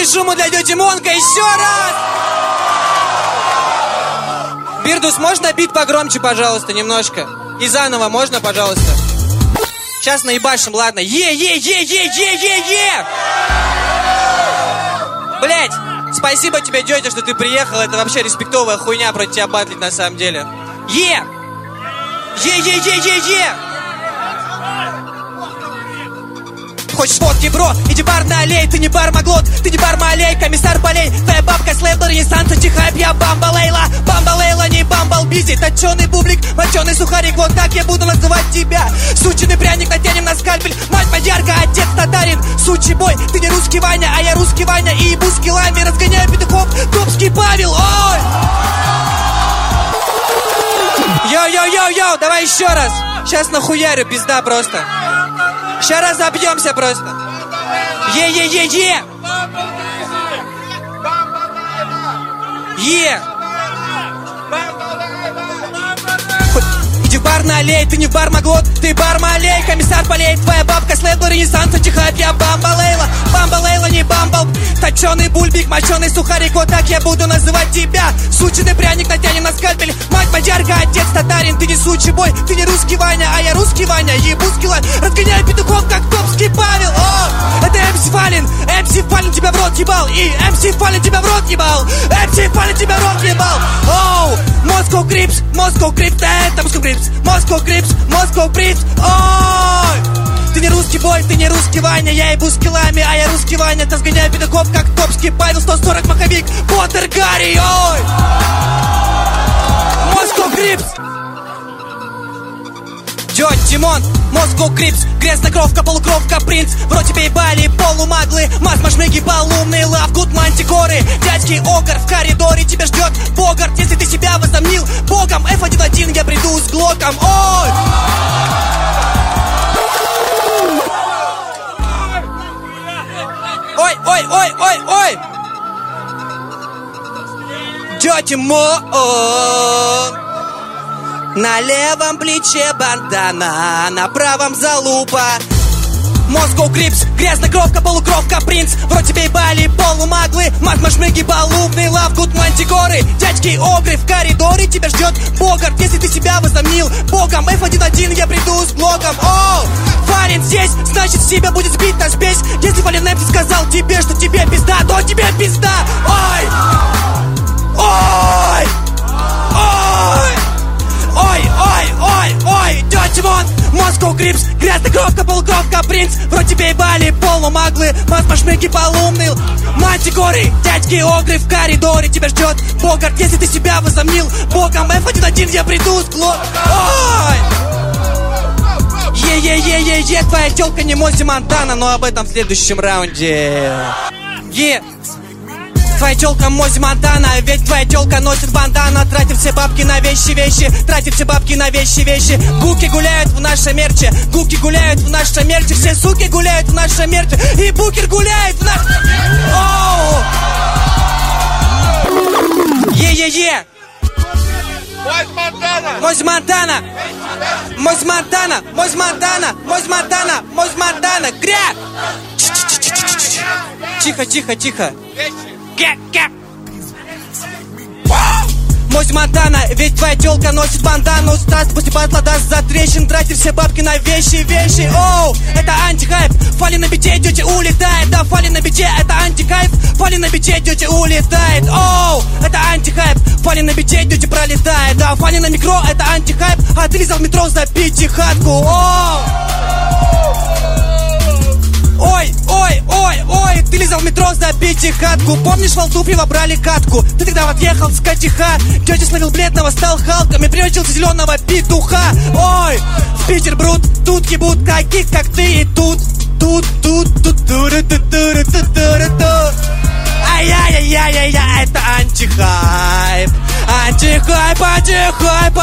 Дайте шуму для Дети Монка еще раз! Бирдус, можно бит погромче, пожалуйста, немножко? И заново можно, пожалуйста? Сейчас наебашим, ладно. Е-е-е-е-е-е-е! Блять, спасибо тебе, тетя, что ты приехал. Это вообще респектовая хуйня против тебя батлить на самом деле. Е! Е-е-е-е-е! Хочешь водки, бро? Иди бар налей. Ты не бармаглот, ты не бармалей. Комиссар полей, твоя бабка слэб ренессанса. Чихайп, я бамбалейла. Бамбалейла, не бамбалбизи. Точеный бублик, моченый сухарик. Вот так я буду называть тебя. Сученый пряник, натянем на скальпель. Мать мадьярка, отец татарин. Сучий бой, ты не русский Ваня, а я русский Ваня. И ебу скиллами, разгоняю петухов. Топский Павел, ой! Йоу-йоу-йоу-йоу, давай еще раз. Сейчас нахуярю, пизда просто. Сейчас разобьемся просто. Е-е-е-е! Е! Иди в бар налей, ты не в бармаглот, ты бармалей. Комиссар полей, твоя бабка слэбла ренессанса. Чихайп, я бамбалейла. Бамбалейла, не бамбал. Точеный бульбик, моченый сухарик. Вот так я буду называть тебя. Сученый пряник, натянем на скальпель. Мать мадьярка, отец татарин. Ты не сучий бой, ты не русский Ваня, а я русский Ваня. Ебу скилла, разгоняю петухов, как топский Павел. О, это МС Фалин. МС Фалин тебя в рот ебал. И МС Фалин тебя в рот ебал. МС Фалин тебя в рот ебал. Оу, Moscow Crips, да это Moscow Crips. Moscow Crips, ой! Ты не русский бой, ты не русский Ваня. Я ебу скиллами, а я русский Ваня. Ты разгоняю педагог, как топский Павел. 140 маховик, Поттер Гарри, ой! Moscow Crips. Дёдь Димон, Moscow Crips. Грязнокровка, полукровка, принц. В рот тебе ебали полумаглы. Мазмашмыги, полумный лав, гуд мантикоры. Дядьки Огар в коридоре тебя ждет Богарт. Если ты себя возомнил богом, F1-1 я приду с глоком, ой! Ой! Дёдь Мон. На левом плече бандана, на правом залупа. Moscow Crips, грязнокровка, полукровка, принц. В рот тебе ебали полумаглы. Мазмашмыги, полумный лав, гуд мантикоры. Дядьки Огры в коридоре тебя ждет Богарт. Если ты себя возомнил богом, F1-1 я приду с блогом. О, Фалин здесь, значит с тебя будет сбит наш спесь. Если Фалин Эмси сказал тебе, что тебе пизда, то тебе пизда. Ой! Ой! Ой! Ой, Дёдь Димон, Moscow Crips, грязнокровка, полукровка, принц. В рот тебе ебали полумаглы, мазмашмыги, полумный мантикоры. Дядьки Огры в коридоре тебя ждет Богарт. Если ты себя возомнил богом, F1-1 я приду с глок. Ой! Е-е-е-е-е, твоя тёлка не Мози Монтана, но об этом в следующем раунде. Е! Твоя тёлка Мози Монтана, ведь твоя тёлка носит бандана. Тратит все бабки на вещи, тратит все бабки на вещи. Гуки гуляют в нашем мерче, гуки гуляют в нашем мерче. Все суки гуляют в нашем мерче, и букер гуляет в нашем... Оу! Е-е-е! Мози Монтана! Мози Монтана! Мози Монтана! Мози Монтана! Мози Монтана! Гря! Тихо. Мози Монтана, ведь твоя тёлка носит бандану. Стас после батла даст за трещин. Тратит все бабки на вещи. Оу, это антихайп. Фали на бите, тётя улетает. Да, фали на бите, это антихайп. Фали на бите, тётя улетает. Оу, это антихайп. Фали на бите, тётя пролетает. Да, фали на микро, это антихайп. А ты лизал в метро за пятихатку. Оу. Ой, ты лизал в метро за пятихатку. Помнишь, Валтуфьева брали катку? Ты тогда отъехал с катиха. Тётя словил бледного, стал Халком и превратился в зеленого петуха. Ой, в Питер брут, тут ебут таких, как ты и тут. Ай-яй-яй-яй-яй, это антихайп. Антихайп.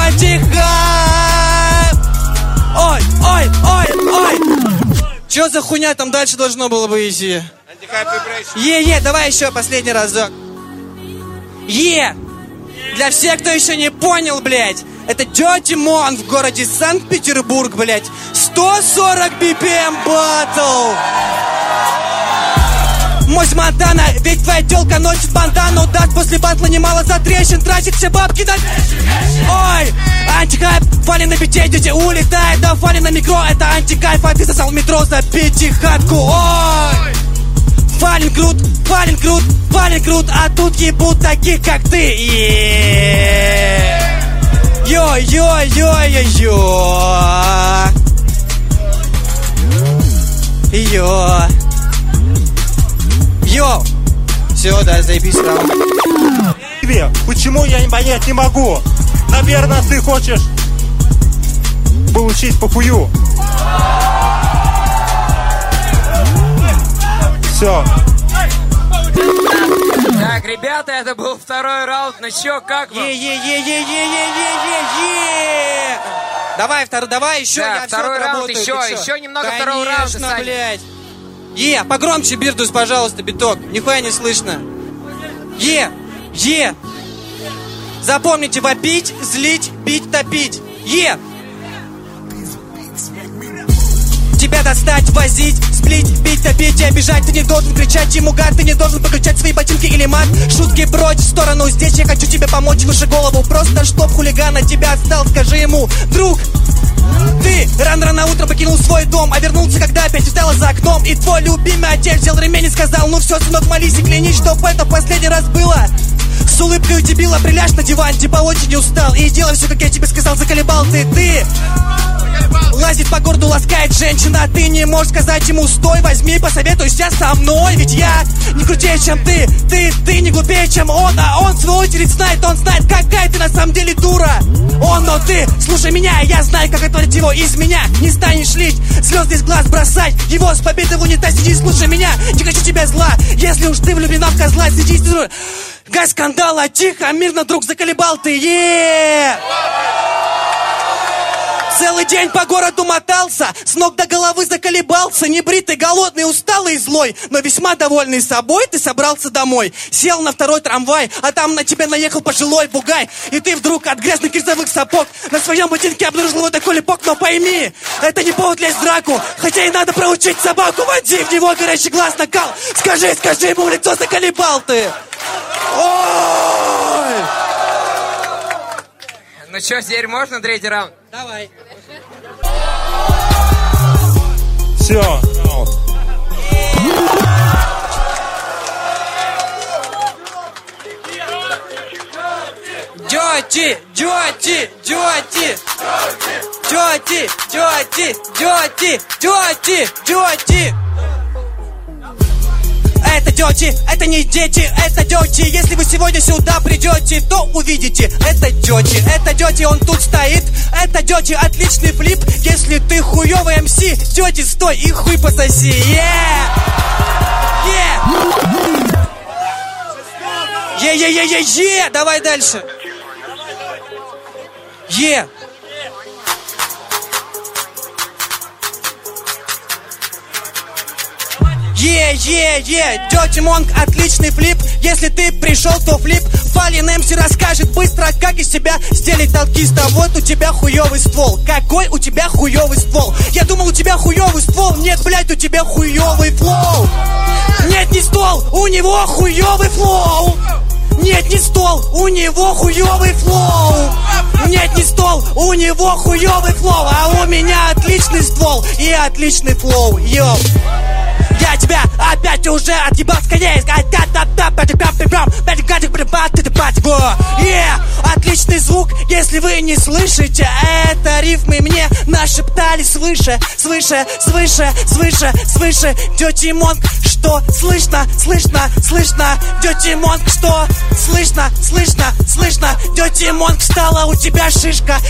Ой. Чё за хуйня там дальше должно было бы идти? Е-е, давай еще последний разок. Е! Для всех, кто еще не понял, блядь, это Дёдь Димон в городе Санкт-Петербург, блядь. 140 BPM батл. Мось Монтана, ведь твоя тёлка носит бандану. Даст после батла немало затрещин, тратит все бабки на... Ой, антикайп, фали на бите, дети улетает. Да фали на микро, это антикайф. А ты сосал в метро за пятихатку. Ой, фалин крут, фалин крут, фалин крут. А тут ебут таких, как ты. Йо-йо-йо-йо-йо. Йо. Йо. Все, да, заебись там. Почему я не понять не могу? Наверное, ты хочешь получить по хую. Все. Так, ребята, это был второй раунд. Ну чё, как вам? Давай, давай еще, да, я второй все раунд, отработаю. еще немного второго раунда, Саня. Блядь. Погромче Бирдус, пожалуйста, биток. Нихуя не слышно. Запомните, вопить, злить, бить, топить. Тебя достать, возить, сплить, бить, топить и обижать. Ты не должен кричать ему гад, ты не должен покричать свои ботинки или мат. Шутки прочь в сторону, здесь я хочу тебе помочь, выше голову. Просто чтоб хулиган от тебя отстал, скажи ему: друг, ты рано утром покинул свой дом, а вернулся, когда опять летала за окном. И твой любимый отец взял ремень и сказал: ну все, сынок, молись и клянись, чтоб это в последний раз было. С улыбкой у дебила приляжь на диван, типа очень устал, и делай все, как я тебе сказал, заколебал ты. Лазит по городу, ласкает женщина, ты не можешь сказать ему: стой, возьми, посоветуйся со мной. Ведь я не крутее, чем ты не глупее, чем он. А он свою очередь знает, он знает, какая ты на самом деле дура. Но ты, слушай меня, я знаю, как отводить его из меня. Не станешь лить слезы из глаз, бросать его с победой в унитаз. Сиди, слушай меня, не хочу тебя зла. Если уж ты влюблена в козла, сиди, газ скандала, тихо, мирно, друг, заколебал ты. Целый день по городу мотался, с ног до головы заколебался. Небритый, голодный, усталый и злой, но весьма довольный собой, ты собрался домой. Сел на второй трамвай, а там на тебя наехал пожилой бугай. И ты вдруг от грязных кирзовых сапог на своем ботинке обнаружил вот такой липок. Но пойми, это не повод лезть в драку, хотя и надо проучить собаку. Води в него горящий глаз накал. Скажи ему в лицо: заколебал ты. Ой! Ну что, теперь можно третий раунд? Давай. Все. Дети. Это дети, это не дети, это дети. Если вы сегодня сюда придете, то увидите: это дети, он тут стоит. Это дети, отличный флип. Если ты хуёвый МС, дети, стой и хуй пососи. Давай дальше. Dirty Monk, отличный флип. Если ты пришел, то флип. Фалин МС расскажет быстро, как из себя сделать танкиста. Вот у тебя хуёвый ствол. Какой у тебя хуёвый ствол? Я думал, у тебя хуёвый ствол. Нет, блядь, у тебя хуёвый флоу. Нет, не ствол, у него хуёвый флоу. Нет, не стол, у него хуёвый флоу. Нет, не стол, у него хуёвый флоу. А у меня отличный ствол и отличный флоу. Йоу. Я тебя опять уже отъебал с коней. Отличный звук, если вы не слышите. Это рифмы мне нашептали свыше. Dirty Monk, что слышно? Dirty Monk, что слышно? Dirty Monk, стала у тебя шишка.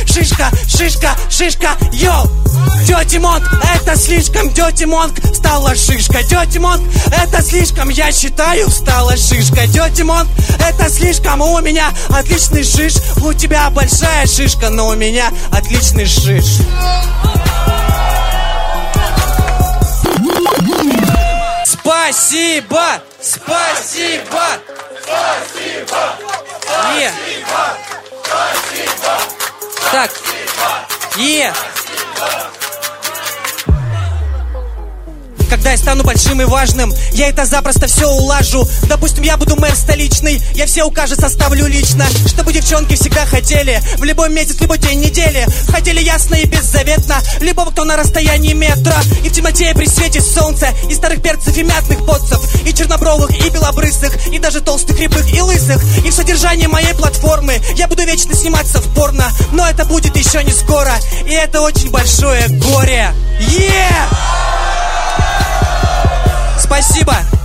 Йоу. Dirty Monk, это слишком. Dirty Monk, стала шишка. Dirty Monk, это слишком, я считаю, стала шишка. Dirty Monk, это слишком, у меня отличный шиш. У тебя большая шишка, но у меня отличный шиш. Спасибо! Так. Когда когда я стану большим и важным, я это запросто все улажу. Допустим, я буду мэр столичный, я все укажи составлю лично. Чтобы девчонки всегда хотели, в любой месяц, в любой день недели, хотели ясно и беззаветно любого, кто на расстоянии метра. И в темноте, и при свете солнца, и старых перцев, и мятных потцев, и чернобровых, и белобрысых, и даже толстых, рябых и лысых. И в содержании моей платформы я буду вечно сниматься в порно, но это будет еще не скоро, и это очень большое горе. Спасибо.